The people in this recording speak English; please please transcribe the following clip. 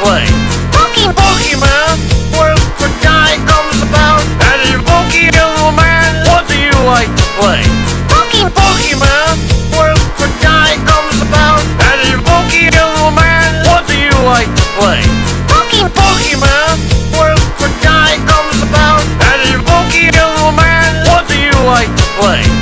play? Pokemon, where's the guy comes about? Hey, Pokemon, what do you like to play? Pokemon, where's the guy comes about? Hey, Pokemon, what do you like to play? Pokemon, where's the guy comes about? Hey, Pokemon, what do you like to play?